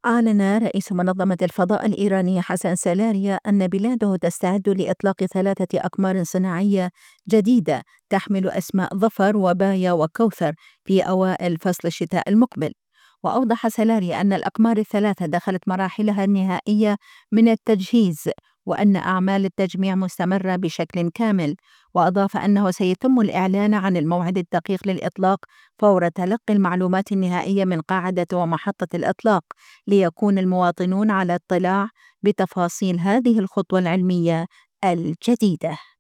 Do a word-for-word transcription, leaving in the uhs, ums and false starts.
أعلن رئيس منظمة الفضاء الإيراني حسن سلاريا أن بلاده تستعد لإطلاق ثلاثة أقمار صناعية جديدة تحمل أسماء ظفر وبايا وكوثر في أوائل فصل الشتاء المقبل. وأوضح سلاريا أن الأقمار الثلاثة دخلت مراحلها النهائية من التجهيز، وأن أعمال التجميع مستمرة بشكل كامل. وأضاف أنه سيتم الإعلان عن الموعد الدقيق للإطلاق فور تلقي المعلومات النهائية من قاعدة ومحطة الإطلاق، ليكون المواطنون على اطلاع بتفاصيل هذه الخطوة العلمية الجديدة.